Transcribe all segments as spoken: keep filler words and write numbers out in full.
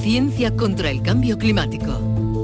Ciencia contra el cambio climático.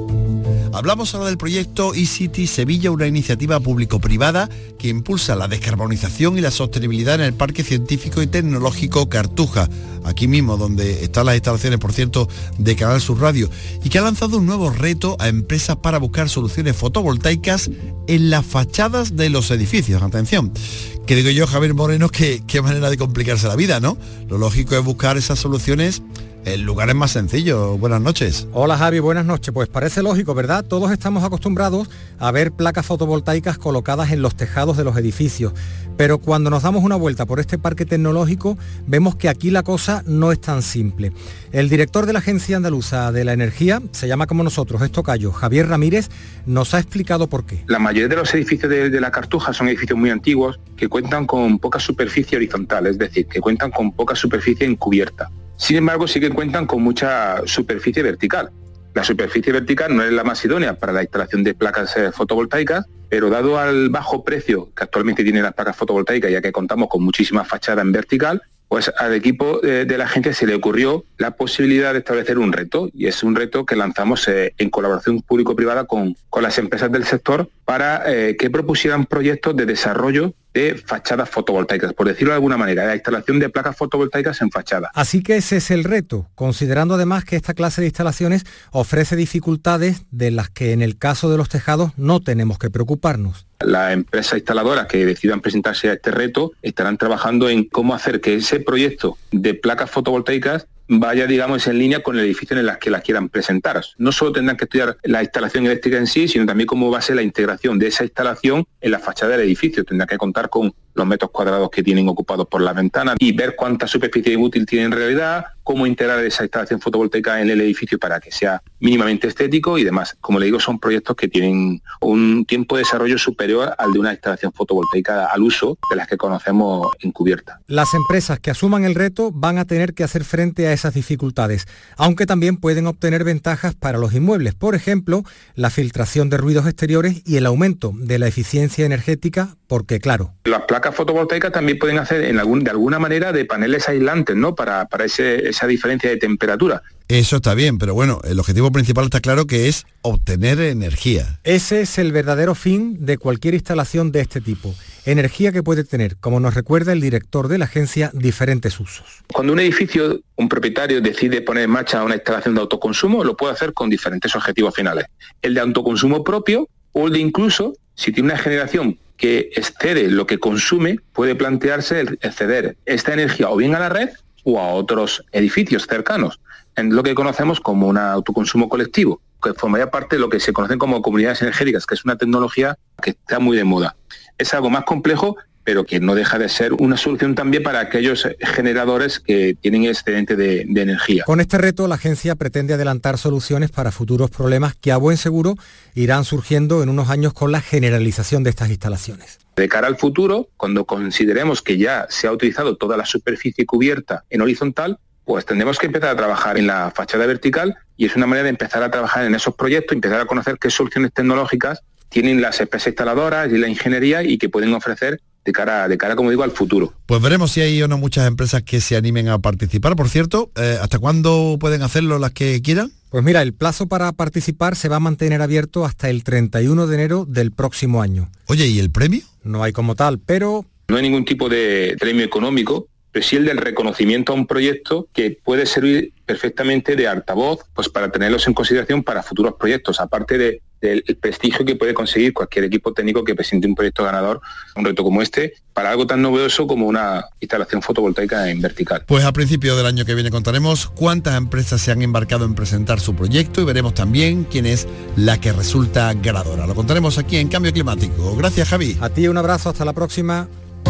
Hablamos ahora del proyecto eCity Sevilla, una iniciativa público-privada que impulsa la descarbonización y la sostenibilidad en el Parque Científico y Tecnológico Cartuja, aquí mismo donde están las instalaciones, por cierto, de Canal Sur Radio, y que ha lanzado un nuevo reto a empresas para buscar soluciones fotovoltaicas en las fachadas de los edificios. Atención, que digo yo, Javier Moreno, que qué manera de complicarse la vida, ¿no? Lo lógico es buscar esas soluciones en lugares más sencillos. Buenas noches. Hola Javi, buenas noches. Pues parece lógico, ¿verdad? Todos estamos acostumbrados a ver placas fotovoltaicas colocadas en los tejados de los edificios, pero cuando nos damos una vuelta por este parque tecnológico vemos que aquí la cosa no es tan simple. El director de la Agencia Andaluza de la Energía, se llama como nosotros, es tocayo, Javier Ramírez, nos ha explicado por qué. La mayoría de los edificios de, de la Cartuja son edificios muy antiguos que cuentan con poca superficie horizontal, es decir, que cuentan con poca superficie encubierta. Sin embargo, sí que cuentan con mucha superficie vertical. La superficie vertical no es la más idónea para la instalación de placas eh, fotovoltaicas, pero dado al bajo precio que actualmente tienen las placas fotovoltaicas, ya que contamos con muchísimas fachadas en vertical, pues al equipo eh, de la agencia se le ocurrió la posibilidad de establecer un reto, y es un reto que lanzamos eh, en colaboración público-privada con, con las empresas del sector para eh, que propusieran proyectos de desarrollo de fachadas fotovoltaicas, por decirlo de alguna manera, la instalación de placas fotovoltaicas en fachada. Así que ese es el reto, considerando además que esta clase de instalaciones ofrece dificultades de las que en el caso de los tejados no tenemos que preocuparnos. Las empresas instaladoras que decidan presentarse a este reto estarán trabajando en cómo hacer que ese proyecto de placas fotovoltaicas vaya, digamos, en línea con el edificio en el que las quieran presentar. No solo tendrán que estudiar la instalación eléctrica en sí, sino también cómo va a ser la integración de esa instalación en la fachada del edificio. Tendrán que contar con los metros cuadrados que tienen ocupados por las ventanas y ver cuánta superficie útil tiene en realidad, cómo integrar esa instalación fotovoltaica en el edificio para que sea mínimamente estético y demás. Como le digo, son proyectos que tienen un tiempo de desarrollo superior al de una instalación fotovoltaica al uso de las que conocemos encubierta. Las empresas que asuman el reto van a tener que hacer frente a esas dificultades, aunque también pueden obtener ventajas para los inmuebles, por ejemplo, la filtración de ruidos exteriores y el aumento de la eficiencia energética, porque claro, las placas fotovoltaicas también pueden hacer en algún, de alguna manera de paneles aislantes, ¿no? Para, para ese, esa diferencia de temperatura. Eso está bien, pero bueno, el objetivo principal está claro, que es obtener energía. Ese es el verdadero fin de cualquier instalación de este tipo. Energía que puede tener, como nos recuerda el director de la agencia, diferentes usos. Cuando un edificio, un propietario decide poner en marcha una instalación de autoconsumo, lo puede hacer con diferentes objetivos finales. El de autoconsumo propio o el de incluso, si tiene una generación que excede lo que consume, puede plantearse el ceder esta energía o bien a la red o a otros edificios cercanos, en lo que conocemos como un autoconsumo colectivo, que formaría parte de lo que se conocen como comunidades energéticas, que es una tecnología que está muy de moda. Es algo más complejo, pero que no deja de ser una solución también para aquellos generadores que tienen excedente de, de energía. Con este reto, la agencia pretende adelantar soluciones para futuros problemas que a buen seguro irán surgiendo en unos años con la generalización de estas instalaciones. De cara al futuro, cuando consideremos que ya se ha utilizado toda la superficie cubierta en horizontal, pues tendremos que empezar a trabajar en la fachada vertical, y es una manera de empezar a trabajar en esos proyectos, empezar a conocer qué soluciones tecnológicas tienen las empresas instaladoras y la ingeniería y que pueden ofrecer de cara, de cara, como digo, al futuro. Pues veremos si hay o no muchas empresas que se animen a participar. Por cierto, eh, ¿hasta cuándo pueden hacerlo las que quieran? Pues mira, el plazo para participar se va a mantener abierto hasta el treinta y uno de enero del próximo año. Oye, ¿y el premio? No hay como tal, pero... No hay ningún tipo de premio económico, pero sí el del reconocimiento a un proyecto que puede servir perfectamente de altavoz, pues para tenerlos en consideración para futuros proyectos, aparte de, del prestigio que puede conseguir cualquier equipo técnico que presente un proyecto ganador, un reto como este, para algo tan novedoso como una instalación fotovoltaica en vertical. Pues a principio del año que viene contaremos cuántas empresas se han embarcado en presentar su proyecto y veremos también quién es la que resulta ganadora. Lo contaremos aquí en Cambio Climático. Gracias, Javi. A ti un abrazo, hasta la próxima.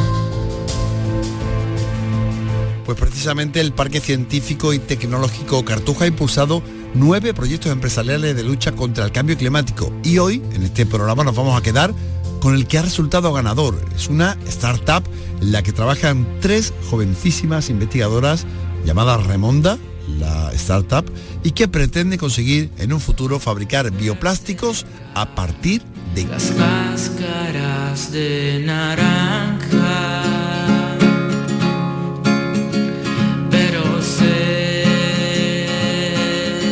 Pues precisamente el Parque Científico y Tecnológico Cartuja ha impulsado nueve proyectos empresariales de lucha contra el cambio climático. Y hoy, en este programa, nos vamos a quedar con el que ha resultado ganador. Es una startup en la que trabajan tres jovencísimas investigadoras llamadas Remonda, la startup, y que pretende conseguir en un futuro fabricar bioplásticos a partir de las cáscaras de naranja. Pero sé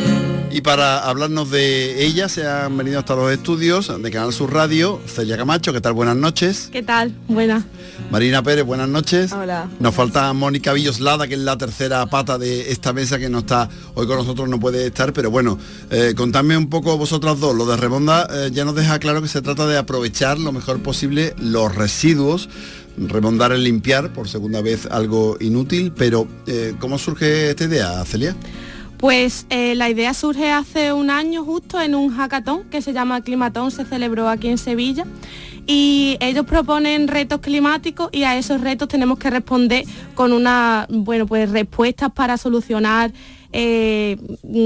para hablarnos de ella se han venido hasta los estudios de Canal Sur Radio, Celia Camacho, ¿qué tal? Buenas noches. ¿Qué tal? Buenas. Marina Pérez, buenas noches. Hola. Nos falta Mónica Villoslada, que es la tercera pata de esta mesa, que no está hoy con nosotros, no puede estar, pero bueno, eh, contadme un poco vosotras dos. Lo de Remonda eh, ya nos deja claro que se trata de aprovechar lo mejor posible los residuos. Remondar es limpiar, por segunda vez algo inútil, pero eh, ¿cómo surge esta idea, Celia? Pues eh, la idea surge hace un año justo en un hackathon que se llama Climatón, se celebró aquí en Sevilla, y ellos proponen retos climáticos y a esos retos tenemos que responder con una, bueno, pues respuestas para solucionar eh,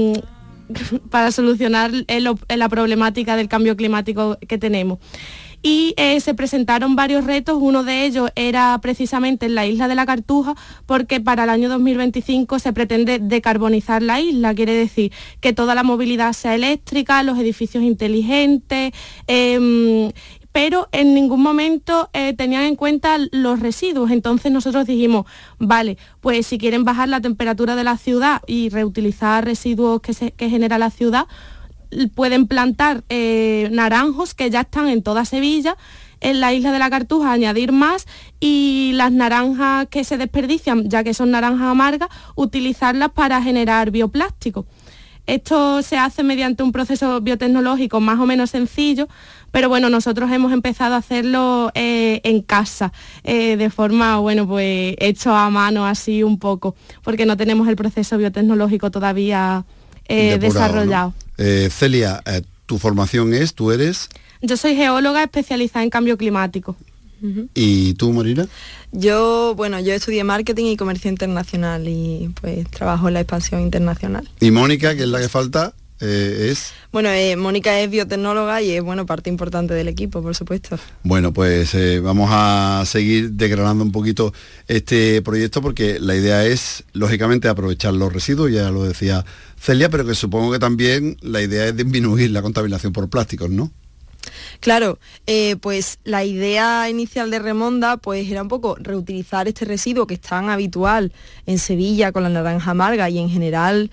para solucionar el, la problemática del cambio climático que tenemos. Y eh, se presentaron varios retos, uno de ellos era precisamente en la isla de la Cartuja, porque para el año dos mil veinticinco se pretende decarbonizar la isla, quiere decir que toda la movilidad sea eléctrica, los edificios inteligentes, eh, pero en ningún momento eh, tenían en cuenta los residuos. Entonces nosotros dijimos, vale, pues si quieren bajar la temperatura de la ciudad y reutilizar residuos que, se, que genera la ciudad, pueden plantar eh, naranjos que ya están en toda Sevilla, en la isla de la Cartuja añadir más, y las naranjas que se desperdician, ya que son naranjas amargas, utilizarlas para generar bioplástico. Esto se hace mediante un proceso biotecnológico más o menos sencillo, pero bueno, nosotros hemos empezado a hacerlo eh, en casa, eh, de forma, bueno, pues hecho a mano así un poco, porque no tenemos el proceso biotecnológico todavía eh, Depurado, desarrollado. ¿no? Eh, Celia, eh, tu formación es, tú eres... Yo soy geóloga especializada en cambio climático. Uh-huh. ¿Y tú, Marina? Yo, bueno, yo estudié marketing y comercio internacional y pues trabajo en la expansión internacional. ¿Y Mónica, que es la que falta, eh, es...? Bueno, eh, Mónica es biotecnóloga y es, bueno, parte importante del equipo, por supuesto. Bueno, pues eh, vamos a seguir desgranando un poquito este proyecto, porque la idea es, lógicamente, aprovechar los residuos, ya lo decía Celia, pero que supongo que también la idea es disminuir la contaminación por plásticos, ¿no? Claro, eh, pues la idea inicial de Remonda pues era un poco reutilizar este residuo que es tan habitual en Sevilla con la naranja amarga y en general,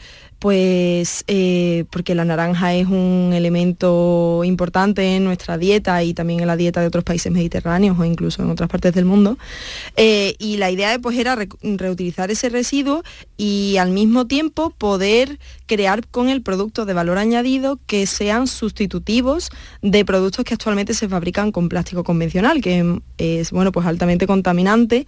pues eh, porque la naranja es un elemento importante en nuestra dieta y también en la dieta de otros países mediterráneos o incluso en otras partes del mundo. Eh, y la idea pues era re- reutilizar ese residuo y al mismo tiempo poder crear con el producto de valor añadido que sean sustitutivos de productos que actualmente se fabrican con plástico convencional, que es, bueno, pues altamente contaminante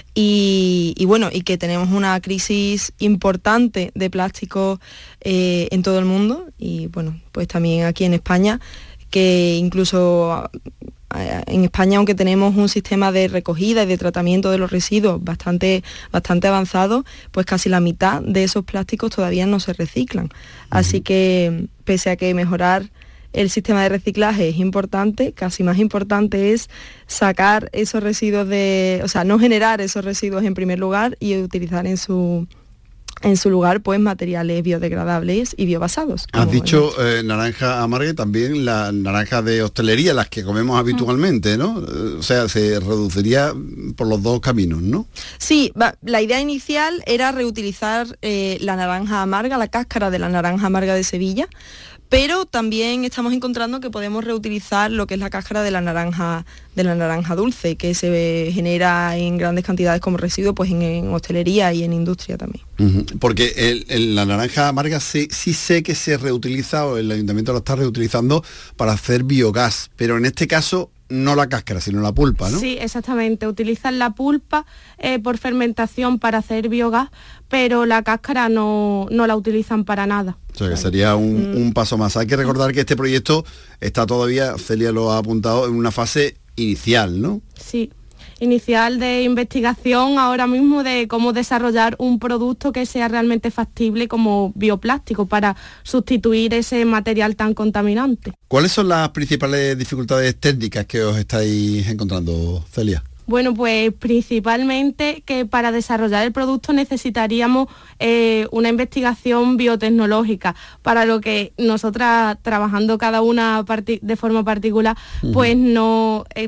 y, y bueno, y que tenemos una crisis importante de plástico eh, en todo el mundo y bueno, pues también aquí en España, que incluso en España, aunque tenemos un sistema de recogida y de tratamiento de los residuos bastante, bastante avanzado, pues casi la mitad de esos plásticos todavía no se reciclan. Así que, pese a que mejorar el sistema de reciclaje es importante, casi más importante es sacar esos residuos de, o sea, no generar esos residuos en primer lugar y utilizar en su en su lugar pues materiales biodegradables y biobasados. Has dicho eh, naranja amarga y también la naranja de hostelería, las que comemos habitualmente, ¿no? O sea, se reduciría por los dos caminos, ¿no? Sí, va, la idea inicial era reutilizar eh, la naranja amarga, la cáscara de la naranja amarga de Sevilla, pero también estamos encontrando que podemos reutilizar lo que es la cáscara de la naranja de la naranja dulce, que se genera en grandes cantidades como residuo pues en, en hostelería y en industria también. Uh-huh. Porque el, el, la naranja amarga sí, sí sé que se reutiliza, o el ayuntamiento lo está reutilizando para hacer biogás, pero en este caso no la cáscara, sino la pulpa, ¿no? Sí, exactamente. Utilizan la pulpa eh, por fermentación para hacer biogás, pero la cáscara no, no la utilizan para nada. O sea, que sería un, mm. un paso más. Hay que recordar que este proyecto está todavía, Celia lo ha apuntado, en una fase inicial, ¿no? Sí, inicial de investigación ahora mismo de cómo desarrollar un producto que sea realmente factible como bioplástico para sustituir ese material tan contaminante. ¿Cuáles son las principales dificultades técnicas que os estáis encontrando, Celia? Bueno, pues principalmente que para desarrollar el producto necesitaríamos eh, una investigación biotecnológica, para lo que nosotras, trabajando cada una de forma particular, uh-huh. pues no... Eh,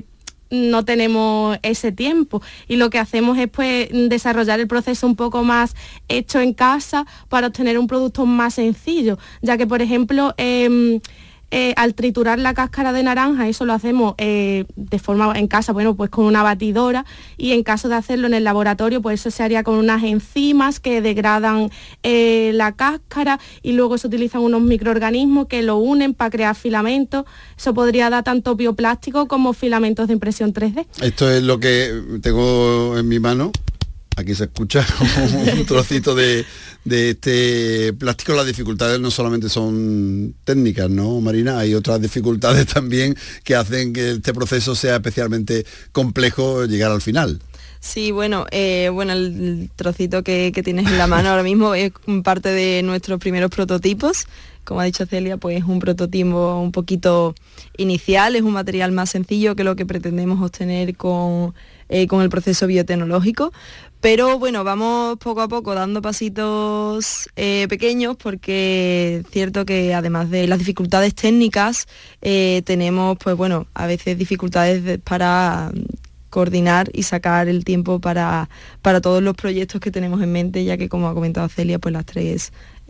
no tenemos ese tiempo y lo que hacemos es pues desarrollar el proceso un poco más hecho en casa para obtener un producto más sencillo, ya que por ejemplo eh, Eh, al triturar la cáscara de naranja, eso lo hacemos eh, de forma en casa, bueno, pues con una batidora, y en caso de hacerlo en el laboratorio, pues eso se haría con unas enzimas que degradan eh, la cáscara y luego se utilizan unos microorganismos que lo unen para crear filamentos. Eso podría dar tanto bioplástico como filamentos de impresión tres D. Esto es lo que tengo en mi mano. Aquí se escucha como un trocito de, de este plástico. Las dificultades no solamente son técnicas, ¿no, Marina? Hay otras dificultades también que hacen que este proceso sea especialmente complejo llegar al final. Sí, bueno, eh, bueno, el trocito que, que tienes en la mano ahora mismo es parte de nuestros primeros prototipos. Como ha dicho Celia, pues es un prototipo un poquito inicial, es un material más sencillo que lo que pretendemos obtener con, eh, con el proceso biotecnológico. Pero bueno, vamos poco a poco dando pasitos eh, pequeños, porque es cierto que además de las dificultades técnicas, eh, tenemos pues bueno, a veces dificultades de, para coordinar y sacar el tiempo para, para todos los proyectos que tenemos en mente, ya que como ha comentado Celia, pues las tres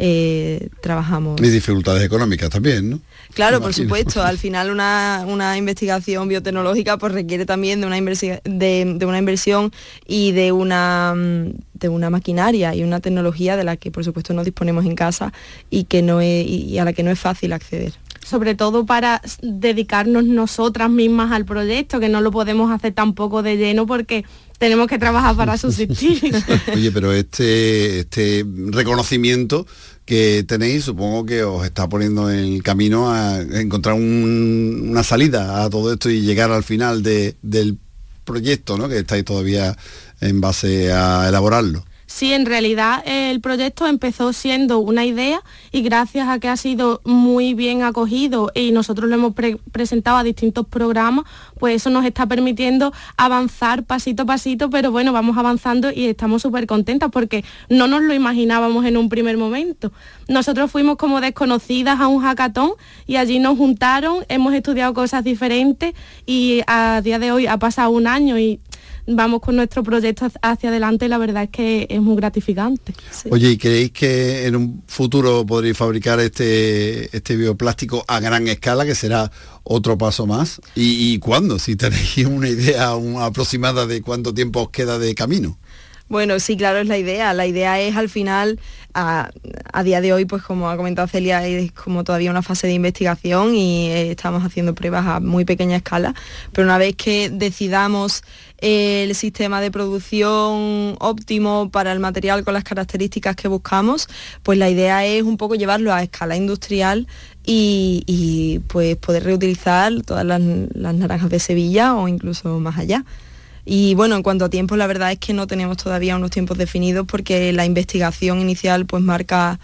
eh, trabajamos. Y dificultades económicas también, ¿no? Claro, por supuesto. Al final una, una investigación biotecnológica pues requiere también de una, inversi- de, de una inversión y de una, de una maquinaria y una tecnología de la que por supuesto no disponemos en casa y, que no es, y a la que no es fácil acceder. Sobre todo para dedicarnos nosotras mismas al proyecto, que no lo podemos hacer tampoco de lleno porque tenemos que trabajar para subsistir. Oye, pero este, este reconocimiento que tenéis, supongo que os está poniendo en el camino a encontrar un, una salida a todo esto y llegar al final de, del proyecto, ¿no? Que estáis todavía en base a elaborarlo. Sí, en realidad eh, el proyecto empezó siendo una idea y gracias a que ha sido muy bien acogido y nosotros lo hemos pre- presentado a distintos programas, pues eso nos está permitiendo avanzar pasito a pasito, pero bueno, vamos avanzando y estamos súper contentas porque no nos lo imaginábamos en un primer momento. Nosotros fuimos como desconocidas a un hackathon y allí nos juntaron, hemos estudiado cosas diferentes y a día de hoy ha pasado un año y vamos con nuestro proyecto hacia adelante y la verdad es que es muy gratificante. Sí. Oye, ¿y creéis que en un futuro podréis fabricar este, este bioplástico a gran escala, que será otro paso más? ¿Y, y cuándo? Si tenéis una idea una aproximada de cuánto tiempo os queda de camino. Bueno, sí, claro, es la idea. La idea es al final, a, a día de hoy, pues como ha comentado Celia, es como todavía una fase de investigación y eh, estamos haciendo pruebas a muy pequeña escala, pero una vez que decidamos eh, el sistema de producción óptimo para el material con las características que buscamos, pues la idea es un poco llevarlo a escala industrial y, y pues poder reutilizar todas las, las naranjas de Sevilla o incluso más allá. Y bueno, en cuanto a tiempos, la verdad es que no tenemos todavía unos tiempos definidos porque la investigación inicial pues marca,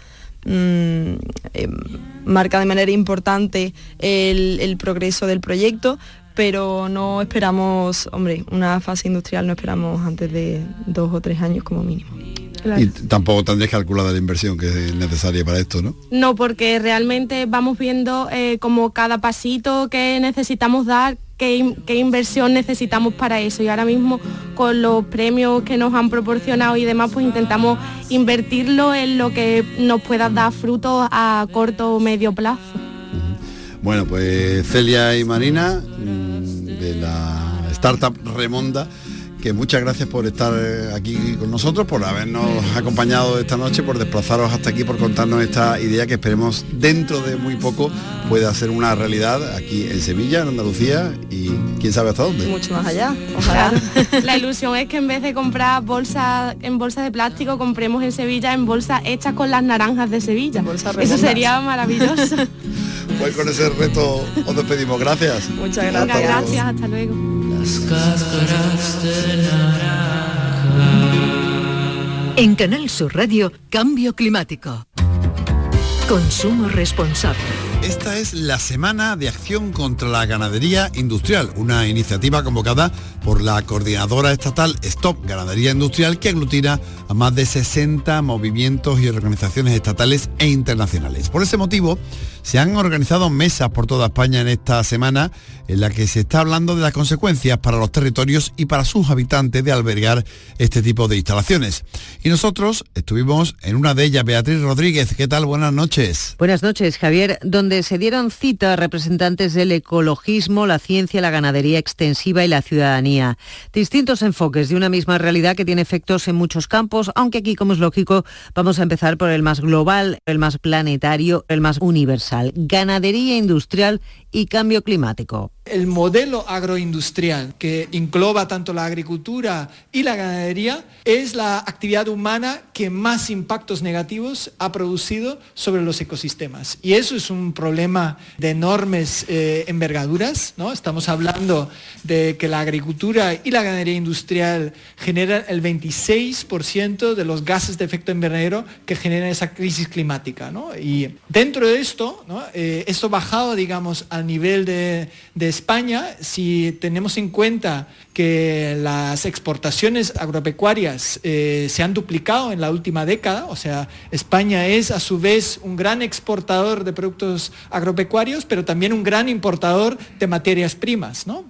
mmm, eh, marca de manera importante el, el progreso del proyecto, pero no esperamos, hombre, una fase industrial no esperamos antes de dos o tres años como mínimo. Claro. Y tampoco tendréis calculada la inversión que es necesaria para esto, ¿no? No, porque realmente vamos viendo eh, como cada pasito que necesitamos dar, qué, qué inversión necesitamos para eso. Y ahora mismo con los premios que nos han proporcionado y demás, pues intentamos invertirlo en lo que nos pueda dar frutos a corto o medio plazo. Bueno, pues Celia y Marina, de la startup Remonda, que muchas gracias por estar aquí con nosotros, por habernos acompañado esta noche, por desplazaros hasta aquí, por contarnos esta idea que esperemos dentro de muy poco pueda ser una realidad aquí en Sevilla, en Andalucía y quién sabe hasta dónde. Mucho más allá, ojalá. La ilusión es que en vez de comprar bolsas en bolsas de plástico, compremos en Sevilla en bolsas hechas con las naranjas de Sevilla. Eso sería maravilloso. Pues con ese reto os despedimos. Gracias. Muchas gracias. Muchas gracias, hasta luego. Las cáscaras de naranja. En Canal Sur Radio, Cambio Climático. Consumo responsable. Esta es la Semana de Acción contra la Ganadería Industrial, una iniciativa convocada por la Coordinadora Estatal Stop Ganadería Industrial, que aglutina a más de sesenta movimientos y organizaciones estatales e internacionales. Por ese motivo, se han organizado mesas por toda España en esta semana, en la que se está hablando de las consecuencias para los territorios y para sus habitantes de albergar este tipo de instalaciones. Y nosotros estuvimos en una de ellas. Beatriz Rodríguez, ¿qué tal? Buenas noches. Buenas noches, Javier, donde se dieron cita representantes del ecologismo, la ciencia, la ganadería extensiva y la ciudadanía. Distintos enfoques de una misma realidad que tiene efectos en muchos campos, aunque aquí, como es lógico, vamos a empezar por el más global, el más planetario, el más universal. Ganadería industrial y cambio climático. El modelo agroindustrial, que engloba tanto la agricultura y la ganadería, es la actividad humana que más impactos negativos ha producido sobre los ecosistemas. Y eso es un problema de enormes eh, envergaduras, ¿no? Estamos hablando de que la agricultura y la ganadería industrial generan el veintiséis por ciento de los gases de efecto invernadero que generan esa crisis climática, ¿no? Y dentro de esto, ¿no? eh, esto bajado, digamos, al nivel de, de España, si tenemos en cuenta que las exportaciones agropecuarias eh, se han duplicado en la última década, o sea, España es a su vez un gran exportador de productos agropecuarios, pero también un gran importador de materias primas, ¿no?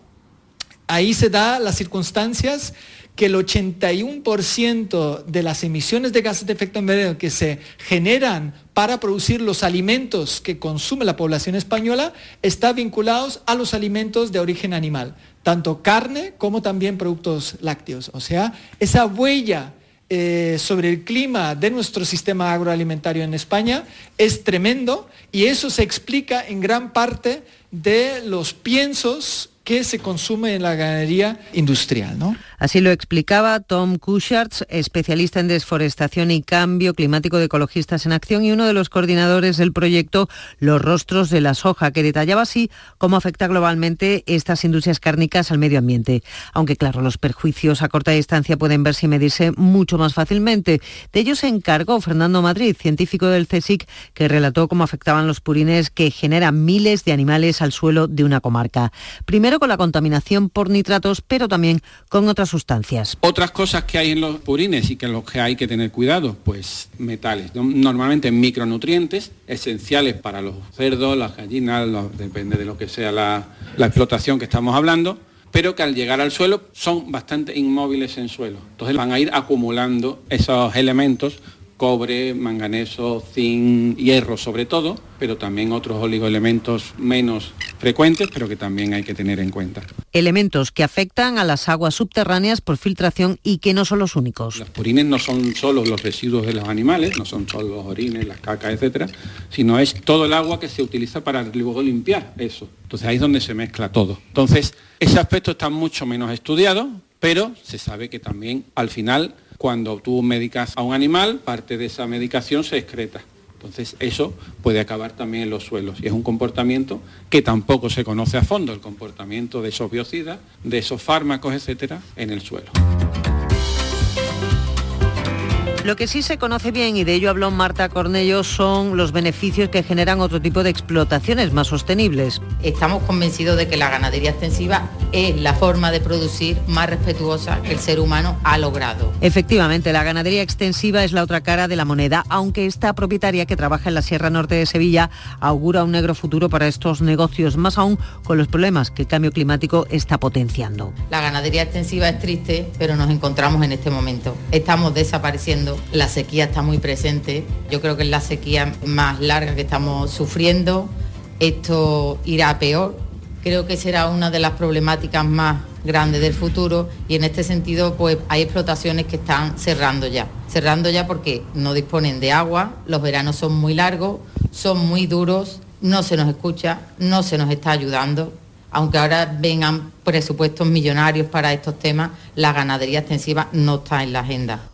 Ahí se da las circunstancias que el ochenta y uno por ciento de las emisiones de gases de efecto invernadero que se generan para producir los alimentos que consume la población española están vinculados a los alimentos de origen animal, tanto carne como también productos lácteos. O sea, esa huella eh, sobre el clima de nuestro sistema agroalimentario en España es tremendo, y eso se explica en gran parte de los piensos que se consume en la ganadería industrial, ¿no? Así lo explicaba Tom Kuchartz, especialista en desforestación y cambio climático de Ecologistas en Acción y uno de los coordinadores del proyecto Los Rostros de la Soja, que detallaba así cómo afecta globalmente estas industrias cárnicas al medio ambiente. Aunque claro, los perjuicios a corta distancia pueden verse y medirse mucho más fácilmente. De ello se encargó Fernando Madrid, científico del CSIC, que relató cómo afectaban los purines que generan miles de animales al suelo de una comarca. Primero con la contaminación por nitratos, pero también con otras sustancias. Otras cosas que hay en los purines y que los que hay que tener cuidado, pues metales, normalmente micronutrientes esenciales para los cerdos, las gallinas, los, depende de lo que sea la, la explotación que estamos hablando, pero que al llegar al suelo son bastante inmóviles en suelo. Entonces van a ir acumulando esos elementos, cobre, manganeso, zinc, hierro sobre todo, pero también otros oligoelementos menos frecuentes, pero que también hay que tener en cuenta. Elementos que afectan a las aguas subterráneas por filtración y que no son los únicos. Los purines no son solo los residuos de los animales, no son solo los orines, las cacas, etcétera, sino es todo el agua que se utiliza para luego limpiar eso. Entonces ahí es donde se mezcla todo. Entonces ese aspecto está mucho menos estudiado, pero se sabe que también al final, cuando tú medicas a un animal, parte de esa medicación se excreta. Entonces eso puede acabar también en los suelos, y es un comportamiento que tampoco se conoce a fondo, el comportamiento de esos biocidas, de esos fármacos, etcétera, en el suelo. Lo que sí se conoce bien, y de ello habló Marta Cornello, son los beneficios que generan otro tipo de explotaciones más sostenibles. Estamos convencidos de que la ganadería extensiva es la forma de producir más respetuosa que el ser humano ha logrado. Efectivamente, la ganadería extensiva es la otra cara de la moneda, aunque esta propietaria, que trabaja en la Sierra Norte de Sevilla, augura un negro futuro para estos negocios, más aún con los problemas que el cambio climático está potenciando. La ganadería extensiva es triste, pero nos encontramos en este momento. Estamos desapareciendo. La sequía está muy presente, yo creo que es la sequía más larga que estamos sufriendo, esto irá a peor, creo que será una de las problemáticas más grandes del futuro, y en este sentido pues hay explotaciones que están cerrando ya, cerrando ya porque no disponen de agua, los veranos son muy largos, son muy duros, no se nos escucha, no se nos está ayudando. Aunque ahora vengan presupuestos millonarios para estos temas, la ganadería extensiva no está en la agenda.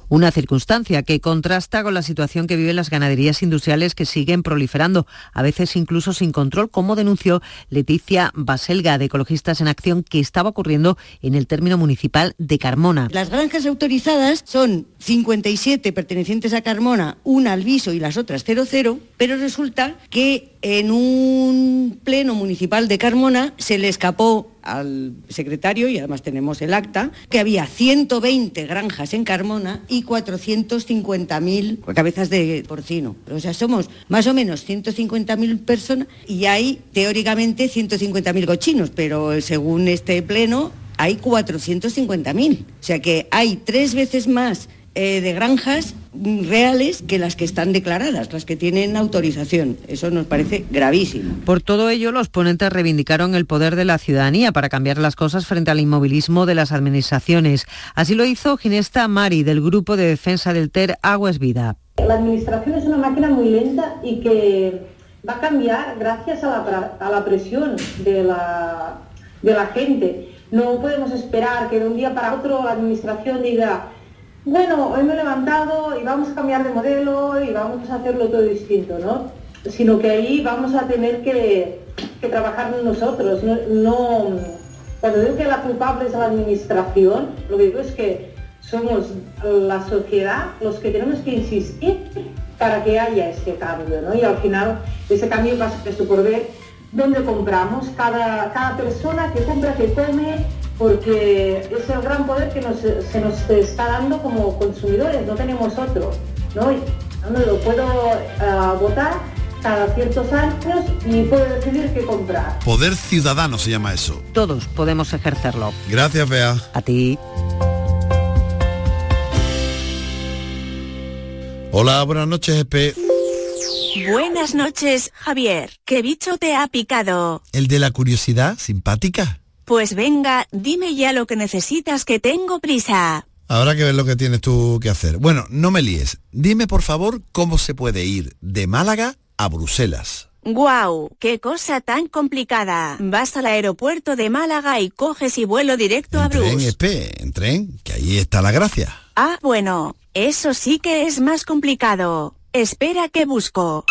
Una circunstancia que contrasta con la situación que viven las ganaderías industriales que siguen proliferando, a veces incluso sin control, como denunció Leticia Baselga, de Ecologistas en Acción, que estaba ocurriendo en el término municipal de Carmona. Las granjas autorizadas son cincuenta y siete pertenecientes a Carmona, una al Viso y las otras cero cero, pero resulta que en un pleno municipal de Carmona se le escapó al secretario, y además tenemos el acta, que había ciento veinte granjas en Carmona y cuatrocientos cincuenta mil cabezas de porcino. O sea, somos más o menos ciento cincuenta mil personas y hay teóricamente ciento cincuenta mil cochinos, pero según este pleno hay cuatrocientos cincuenta mil. O sea que hay tres veces más eh, de granjas reales que las que están declaradas, las que tienen autorización. Eso nos parece gravísimo. Por todo ello, los ponentes reivindicaron el poder de la ciudadanía para cambiar las cosas frente al inmovilismo de las administraciones. Así lo hizo Ginesta Mari, del Grupo de Defensa del Ter Agua es Vida. La administración es una máquina muy lenta y que va a cambiar gracias a la, a la presión de la, de la gente. No podemos esperar que de un día para otro la administración diga: bueno, hoy me he levantado y vamos a cambiar de modelo y vamos a hacerlo todo distinto, ¿no? Sino que ahí vamos a tener que, que trabajar nosotros. No, no, cuando digo que la culpable es la administración, lo que digo es que somos la sociedad los que tenemos que insistir para que haya ese cambio, ¿no? Y al final ese cambio pasa por ver dónde compramos, cada, cada persona que compra, que come, porque es el gran poder que nos, se nos está dando como consumidores, no tenemos otro, ¿no? No lo puedo uh, votar cada ciertos años y puedo decidir qué comprar. Poder ciudadano se llama eso. Todos podemos ejercerlo. Gracias, Bea. A ti. Hola, buenas noches, Espe. Buenas noches, Javier. ¿Qué bicho te ha picado? El de la curiosidad, simpática. Pues venga, dime ya lo que necesitas, que tengo prisa. Habrá que ver lo que tienes tú que hacer. Bueno, no me líes. Dime, por favor, cómo se puede ir de Málaga a Bruselas. ¡Guau! ¡Qué cosa tan complicada! Vas al aeropuerto de Málaga y coges y vuelo directo a Bruselas. En tren, Espe, en tren, que ahí está la gracia. Ah, bueno, eso sí que es más complicado. Espera que busco.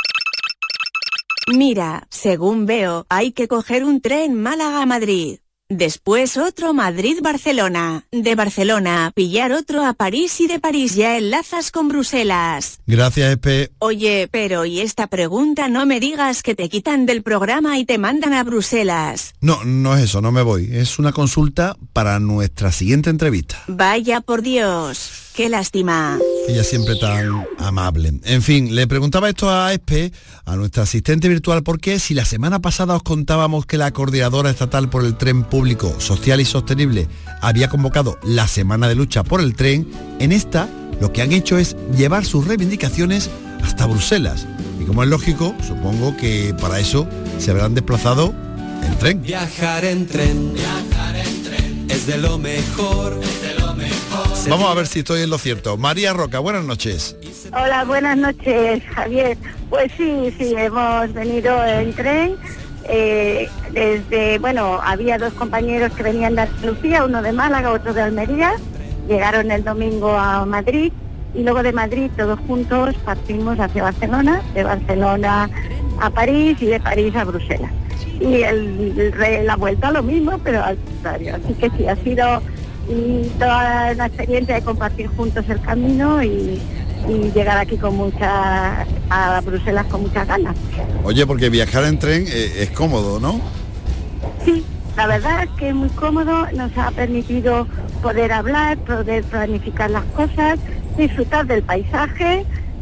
Mira, según veo, hay que coger un tren Málaga-Madrid. Después otro Madrid-Barcelona. De Barcelona, pillar otro a París y de París ya enlazas con Bruselas. Gracias, Espe. Oye, pero ¿y esta pregunta? No me digas que te quitan del programa y te mandan a Bruselas. No, no es eso, no me voy. Es una consulta para nuestra siguiente entrevista. Vaya por Dios, qué lástima. Ella siempre tan amable. En fin, le preguntaba esto a Espe, a nuestra asistente virtual, porque si la semana pasada os contábamos que la Coordinadora Estatal por el Tren Público, Social y Sostenible había convocado la Semana de Lucha por el Tren, en esta lo que han hecho es llevar sus reivindicaciones hasta Bruselas. Y como es lógico, supongo que para eso se habrán desplazado en tren. Viajar en tren, viajar en tren, es de lo mejor, es de lo mejor. Vamos a ver si estoy en lo cierto. María Roca, buenas noches. Hola, buenas noches, Javier. Pues sí, sí, hemos venido en tren. Eh, desde, bueno, había dos compañeros que venían de Andalucía, uno de Málaga, otro de Almería. Llegaron el domingo a Madrid y luego de Madrid todos juntos partimos hacia Barcelona, de Barcelona a París y de París a Bruselas. Y el, el, la vuelta lo mismo, pero al contrario. Así que sí, ha sido y toda una experiencia de compartir juntos el camino y, y llegar aquí con mucha a Bruselas con muchas ganas. Oye, porque viajar en tren eh, es cómodo, ¿no? Sí, la verdad es que es muy cómodo, nos ha permitido poder hablar, poder planificar las cosas, disfrutar del paisaje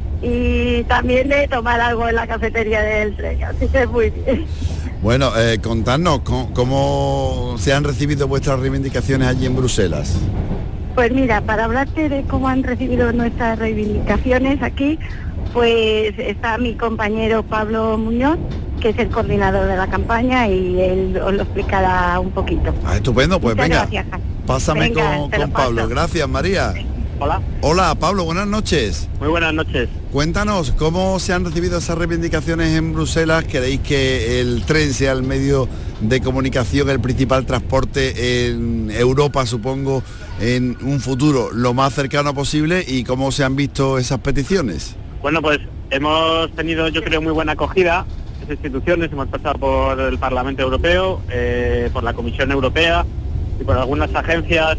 y también de tomar algo en la cafetería del tren, así que es muy bien. Bueno, eh, contadnos, ¿cómo, ¿cómo se han recibido vuestras reivindicaciones allí en Bruselas? Pues mira, para hablarte de cómo han recibido nuestras reivindicaciones aquí, pues está mi compañero Pablo Muñoz, que es el coordinador de la campaña y él os lo explicará un poquito. Ah, estupendo, pues Muchas venga, gracias. pásame venga, con, con Pablo. Gracias, María. Hola. Hola, Pablo, buenas noches. Muy buenas noches. Cuéntanos, ¿cómo se han recibido esas reivindicaciones en Bruselas? ¿Queréis que el tren sea el medio de comunicación, el principal transporte en Europa, supongo, en un futuro lo más cercano posible? ¿Y cómo se han visto esas peticiones? Bueno, pues hemos tenido, yo creo, muy buena acogida. Las instituciones, hemos pasado por el Parlamento Europeo, eh, por la Comisión Europea y por algunas agencias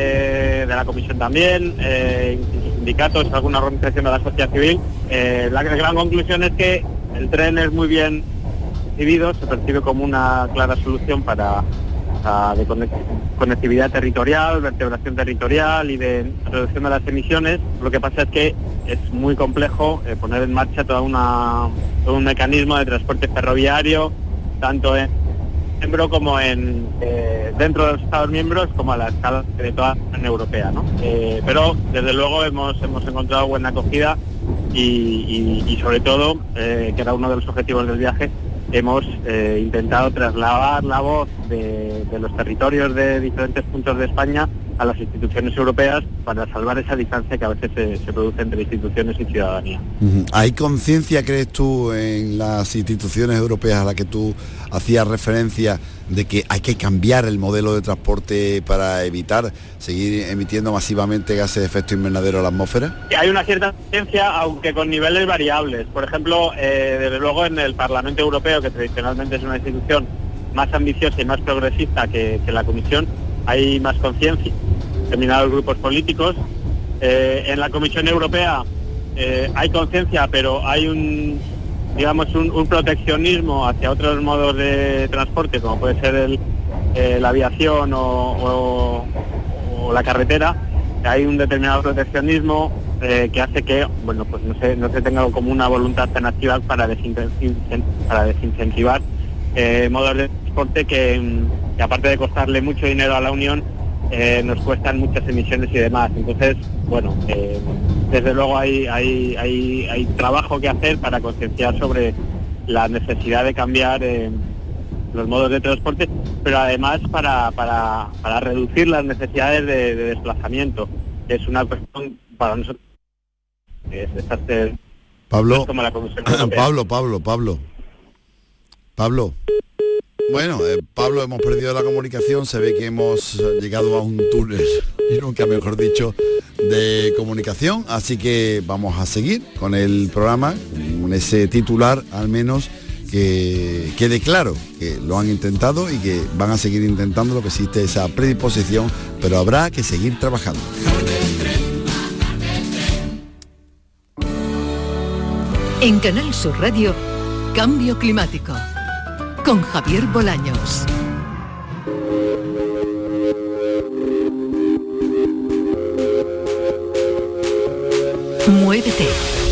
eh, de la Comisión también, eh, sindicatos, alguna organización de la sociedad civil. Eh, la gran conclusión es que el tren es muy bien recibido, se percibe como una clara solución para uh, de conectividad territorial, vertebración territorial y de reducción de las emisiones. Lo que pasa es que es muy complejo eh, poner en marcha toda una, todo un mecanismo de transporte ferroviario, tanto en miembro como en eh, dentro de los Estados miembros como a la escala de toda la Unión Europea, ¿no? Eh, pero desde luego hemos hemos encontrado buena acogida y, y, y sobre todo, eh, que era uno de los objetivos del viaje, hemos eh, intentado trasladar la voz de, de los territorios de diferentes puntos de España a las instituciones europeas para salvar esa distancia que a veces se, se produce entre instituciones y ciudadanía. Uh-huh. ¿Hay conciencia, crees tú, en las instituciones europeas a las que tú hacías referencia de que hay que cambiar el modelo de transporte para evitar seguir emitiendo masivamente gases de efecto invernadero a la atmósfera? Hay una cierta conciencia, aunque con niveles variables. Por ejemplo, eh, desde luego en el Parlamento Europeo, que tradicionalmente es una institución más ambiciosa y más progresista que, que la Comisión, hay más conciencia en determinados grupos políticos. Eh, en la Comisión Europea eh, hay conciencia, pero hay un, digamos, un, un proteccionismo hacia otros modos de transporte, como puede ser el, eh, la aviación o, o, o la carretera. Hay un determinado proteccionismo eh, que hace que, bueno, pues no se, no se tenga como una voluntad tan activa para, desinten- para desincentivar eh, modos de transporte que, que aparte de costarle mucho dinero a la Unión, eh, nos cuestan muchas emisiones y demás. Entonces, bueno, eh, desde luego hay, hay, hay, hay trabajo que hacer para concienciar sobre la necesidad de cambiar eh, los modos de transporte, pero además para, para, para reducir las necesidades de, de desplazamiento, que es una cuestión para nosotros. Es, es hacer, Pablo, como la Comisión Pablo, Pablo, Pablo, Pablo. Bueno, eh, Pablo, hemos perdido la comunicación, se ve que hemos llegado a un túnel, y nunca mejor dicho, de comunicación, así que vamos a seguir con el programa, con ese titular al menos, que quede claro que lo han intentado y que van a seguir intentando, lo que existe esa predisposición, pero habrá que seguir trabajando. En Canal Sur Radio, Cambio Climático, con Javier Bolaños. Muévete.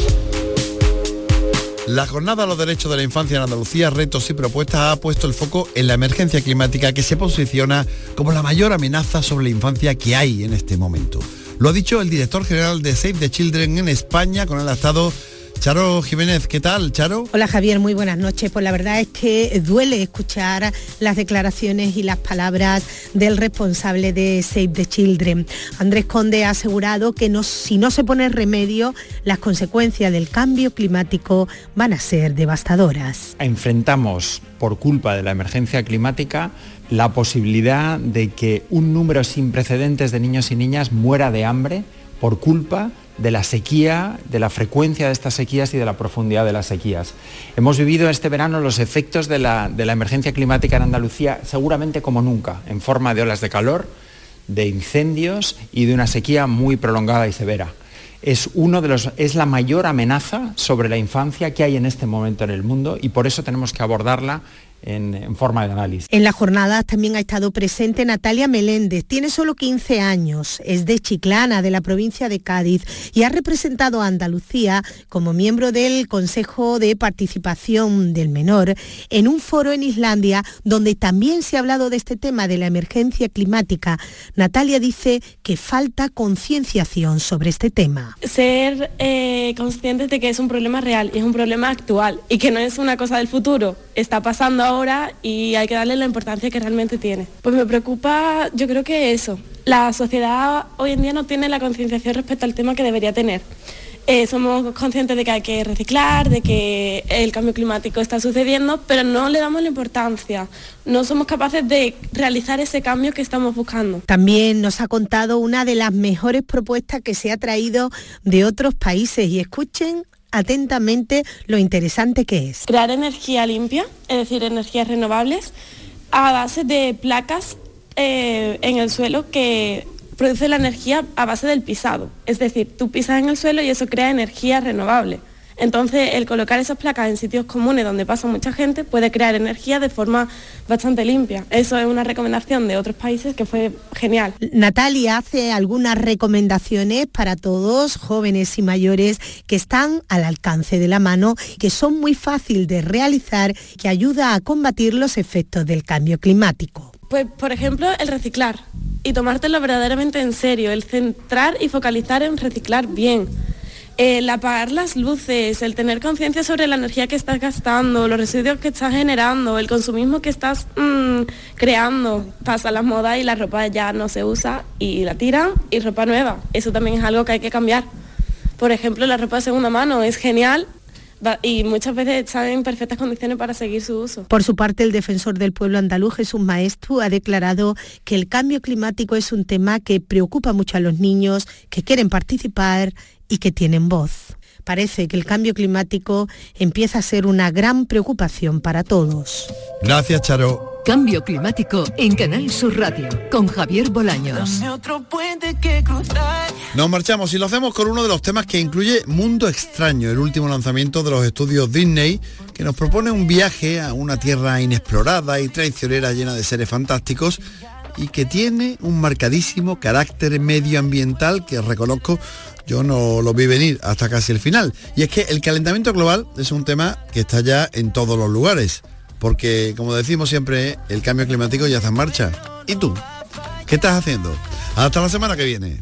La Jornada a los Derechos de la Infancia en Andalucía, Retos y Propuestas ha puesto el foco en la emergencia climática, que se posiciona como la mayor amenaza sobre la infancia que hay en este momento. Lo ha dicho el director general de Save the Children en España, con el estado Charo Jiménez. ¿Qué tal, Charo? Hola, Javier, muy buenas noches. Pues la verdad es que duele escuchar las declaraciones y las palabras del responsable de Save the Children. Andrés Conde ha asegurado que no, si no se pone remedio, las consecuencias del cambio climático van a ser devastadoras. Enfrentamos, por culpa de la emergencia climática, la posibilidad de que un número sin precedentes de niños y niñas muera de hambre por culpa de la sequía, de la frecuencia de estas sequías y de la profundidad de las sequías. Hemos vivido este verano los efectos de la, de la emergencia climática en Andalucía seguramente como nunca, en forma de olas de calor, de incendios y de una sequía muy prolongada y severa. Es, uno de los, es la mayor amenaza sobre la infancia que hay en este momento en el mundo, y por eso tenemos que abordarla En, en forma de análisis. En la jornada también ha estado presente Natalia Meléndez. Tiene solo quince años, es de Chiclana, de la provincia de Cádiz, y ha representado a Andalucía como miembro del Consejo de Participación del Menor en un foro en Islandia donde también se ha hablado de este tema de la emergencia climática. Natalia dice que falta concienciación sobre este tema. Ser eh, conscientes de que es un problema real y es un problema actual y que no es una cosa del futuro. Está pasando ahora y hay que darle la importancia que realmente tiene. Pues me preocupa, yo creo que eso, La sociedad hoy en día no tiene la concienciación respecto al tema que debería tener. Eh, somos conscientes de que hay que reciclar, de que el cambio climático está sucediendo, pero no le damos la importancia. No somos capaces de realizar ese cambio que estamos buscando. También nos ha contado una de las mejores propuestas que se ha traído de otros países y escuchen atentamente lo interesante que es. Crear energía limpia, es decir, energías renovables, a base de placas eh, en el suelo que produce la energía a base del pisado. Es decir, tú pisas en el suelo y eso crea energía renovable. Entonces, el colocar esas placas en sitios comunes donde pasa mucha gente puede crear energía de forma bastante limpia. Eso es una recomendación de otros países que fue genial. Natalia hace algunas recomendaciones para todos, jóvenes y mayores, que están al alcance de la mano, que son muy fáciles de realizar, que ayuda a combatir los efectos del cambio climático. Pues, por ejemplo, el reciclar y tomártelo verdaderamente en serio, el centrar y focalizar en reciclar bien. El apagar las luces, el tener conciencia sobre la energía que estás gastando, los residuos que estás generando, el consumismo que estás mmm, creando. Pasa la moda y la ropa ya no se usa y la tiran y ropa nueva. Eso también es algo que hay que cambiar. Por ejemplo, la ropa de segunda mano es genial y muchas veces están en perfectas condiciones para seguir su uso. Por su parte, el defensor del pueblo andaluz, Jesús Maestu, ha declarado que el cambio climático es un tema que preocupa mucho a los niños, que quieren participar y que tienen voz. Parece que el cambio climático empieza a ser una gran preocupación para todos. Gracias, Charo. Cambio climático en Canal Sur Radio, con Javier Bolaños. Nos marchamos y lo hacemos con uno de los temas que incluye Mundo Extraño, el último lanzamiento de los estudios Disney, que nos propone un viaje a una tierra inexplorada y traicionera llena de seres fantásticos y que tiene un marcadísimo carácter medioambiental que reconozco yo no lo vi venir hasta casi el final. Y es que el calentamiento global es un tema que está ya en todos los lugares, porque como decimos siempre, el cambio climático ya está en marcha. ¿Y tú? ¿Qué estás haciendo? Hasta la semana que viene.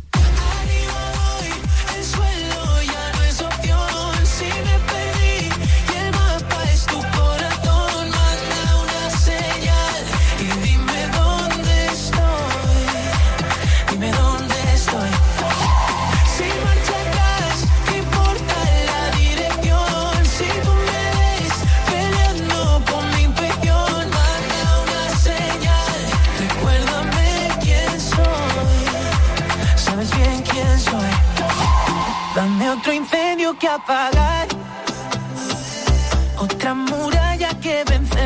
Otro incendio que apagar, otra muralla que vencer.